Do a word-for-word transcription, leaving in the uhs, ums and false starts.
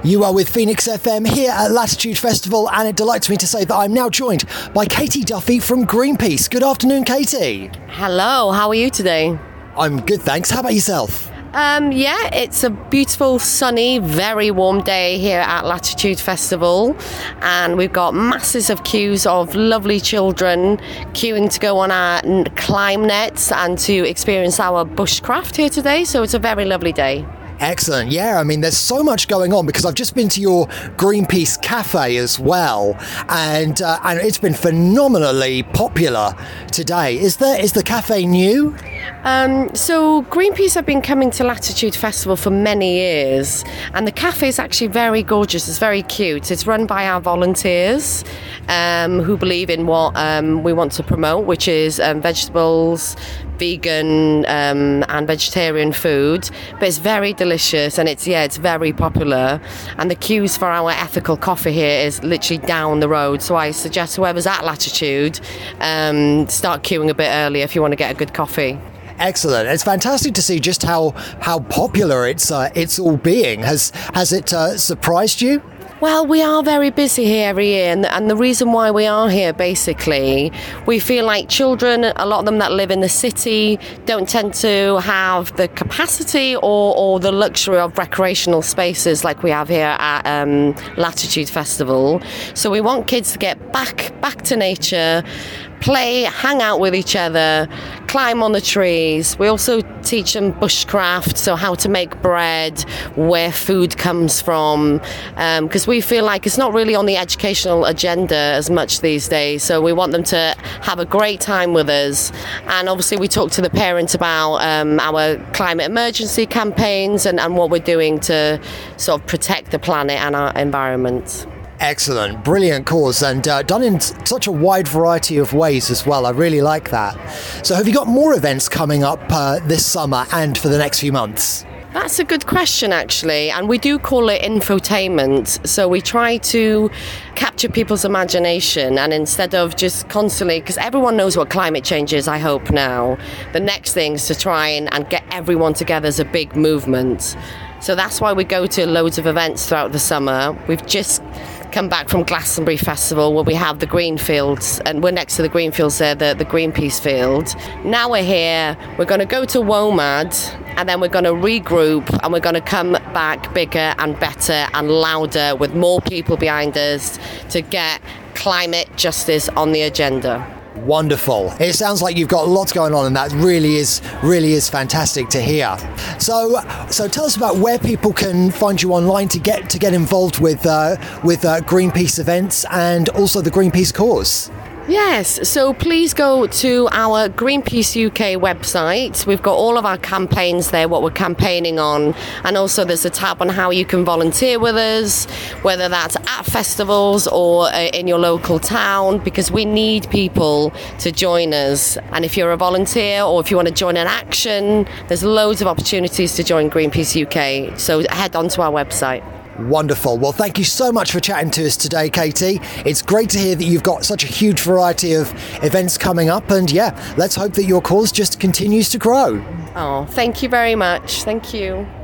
You are with Phoenix F M here at Latitude Festival, and it delights me to say that I'm now joined by Katie Duffy from Greenpeace. Good afternoon, Katie. Hello, how are you today? I'm good, thanks. How about yourself? Um, yeah, it's a beautiful, sunny, very warm day here at Latitude Festival, and we've got masses of queues of lovely children queuing to go on our climb nets and to experience our bushcraft here today, so it's a very lovely day. Excellent. Yeah, I mean, there's so much going on because I've just been to your Greenpeace cafe as well, and uh, and it's been phenomenally popular today. Is there is the cafe new? Um, so Greenpeace have been coming to Latitude Festival for many years, and the cafe is actually very gorgeous. It's very cute. It's run by our volunteers um, who believe in what um, we want to promote, which is um, vegetables, vegan um, and vegetarian food, but it's very delicious, and it's yeah it's very popular, and the queues for our ethical coffee here is literally down the road, so I suggest whoever's at Latitude um, start queuing a bit earlier if you want to get a good coffee. Excellent. It's fantastic to see just how how popular it's uh, it's all being. Has has it uh, surprised you? Well, we are very busy here every year, and, and the reason why we are here, basically, we feel like children, a lot of them that live in the city, don't tend to have the capacity or, or the luxury of recreational spaces like we have here at um, Latitude Festival. So we want kids to get back back to nature, play, hang out with each other, climb on the trees. We also teach them bushcraft, so how to make bread, where food comes from, because um, we feel like it's not really on the educational agenda as much these days, so we want them to have a great time with us. And obviously we talk to the parents about um, our climate emergency campaigns and, and what we're doing to sort of protect the planet and our environment. Excellent, brilliant cause, and uh, done in such a wide variety of ways as well. I really like that. So have you got more events coming up uh, this summer and for the next few months? That's a good question, actually, and we do call it infotainment. So we try to capture people's imagination, and instead of just constantly, because everyone knows what climate change is, I hope now, the next thing is to try and, and get everyone together as a big movement. So that's why we go to loads of events throughout the summer. We've just come back from Glastonbury Festival, where we have the green fields, and we're next to the green fields there, the, the Greenpeace field. Now we're here, we're going to go to WOMAD, and then we're going to regroup, and we're going to come back bigger and better and louder with more people behind us to get climate justice on the agenda. Wonderful. It sounds like you've got lots going on, and that really is really is fantastic to hear. So, so tell us about where people can find you online to get to get involved with uh, with uh, Greenpeace events and also the Greenpeace cause. Yes, so please go to our Greenpeace U K website. We've got all of our campaigns there, what we're campaigning on, and also there's a tab on how you can volunteer with us, whether that's at festivals or uh, in your local town, because we need people to join us. And if you're a volunteer or if you want to join an action, there's loads of opportunities to join Greenpeace U K, so head on to our website. Wonderful. Well, thank you so much for chatting to us today, Katie. It's great to hear that you've got such a huge variety of events coming up, and yeah, let's hope that your cause just continues to grow. Oh, thank you very much. Thank you.